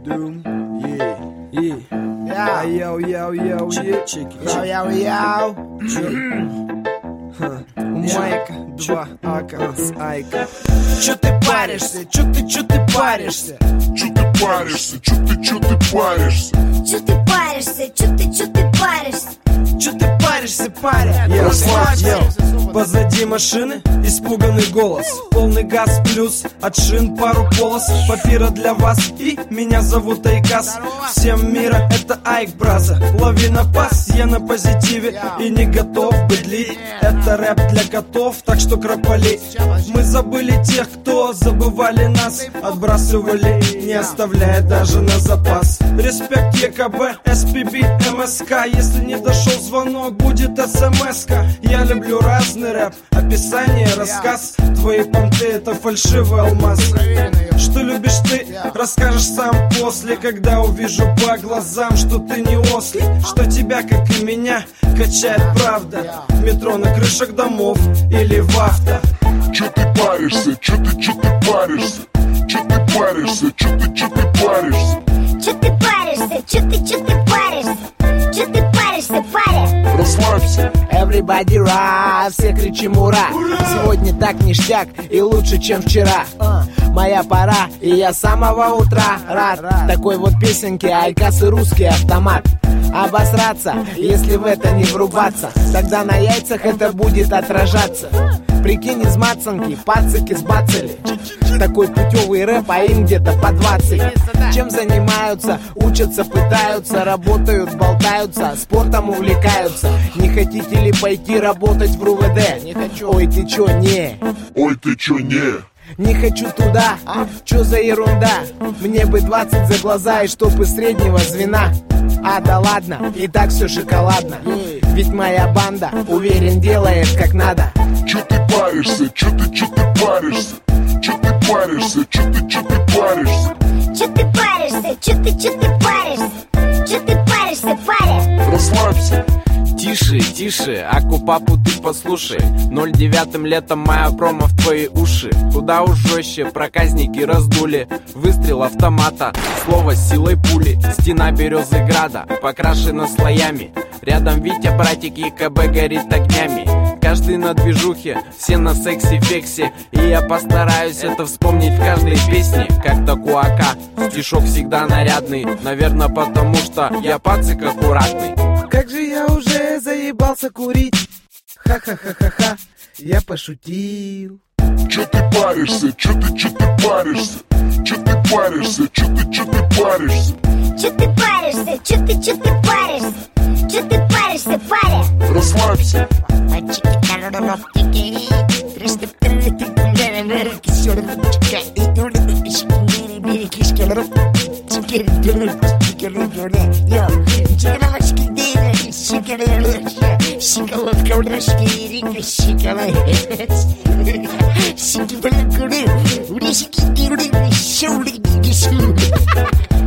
doom. Yeah. Yo. Check it. Yo. Майка, 2 ака с Айка. Чё ты паришься? Чё ты паришься? Чё ты паришься? Чё ты паришься? Чё ты паришься? Чё ты паришься? Чё ты паришься, паря? Расслабься. Позади машины испуганный голос. Полный газ плюс от шин пару полос. Папира для вас и меня зовут Айкас. Всем мира это Айк, браза. Лови на пас, я на позитиве и не готов быдлить. Это рэп для котов, так что кропали. Мы забыли тех, кто забывали нас. Отбрасывали, не оставляя даже на запас. Респект ЕКБ, СПБ, МСК. Если не дошел звонок, будет СМС-ка. Я люблю разный рэп, описание, рассказ. Твои понты это фальшивый алмаз. Что любишь ты, расскажешь сам после. Когда увижу по глазам, что ты не ослик. Что тебя, как и меня, качает правда. В метро, на крышах домов или в авто. Чё ты паришься? Чё ты паришься? Чё ты паришься? Чё ты паришься? Чё ты паришься? Чё ты паришься? Чё ты паришься, паря? Расслабься. Everybody right, все кричим ура. Сегодня так ништяк и лучше, чем вчера. Моя пора, и я с самого утра рад такой вот песенке. Айкас и русский автомат. Обосраться, если в это не врубаться, тогда на яйцах это будет отражаться. Прикинь, из мацанки пацики сбацали. Такой путевый рэп, а им где-то по 20. Чем занимаются? Учатся, пытаются, работают, болтаются, спортом увлекаются. Не хотите ли пойти работать в РУВД? Не хочу. Ой, ты чё, не? Ой, ты чё, не? Не хочу туда, чё за ерунда? Мне бы 20 за глаза и чтоб из среднего звена. А да ладно, и так все шоколадно. Ведь моя банда, уверен, делает как надо. Чё ты паришься? Чё ты паришься? Чё ты паришься? Чё ты паришься? Чё ты паришься? Чё ты паришься? Чё ты паришься, паря? Расслабься. Тише, Аку-папу ты послушай. 09 летом моя промо в твои уши. Куда уж жестче, проказники раздули. Выстрел автомата, слово с силой пули. Стена березы града, покрашена слоями. Рядом Витя, братик ЕКБ горит огнями. Каждый на движухе, все на секси-фексе. И я постараюсь это вспомнить в каждой песне. Как-то куака, стишок всегда нарядный. Наверное, потому что я пацик аккуратный. Как же я уже заебался курить. Ха-ха-ха-ха-ха, я пошутил. Чё ты паришься? Чё ты паришься? Чё ты паришься? Чё ты паришься? Чё ты паришься? Чё ты паришься? Чё ты паришься, паря? Расслабься. Шоколад,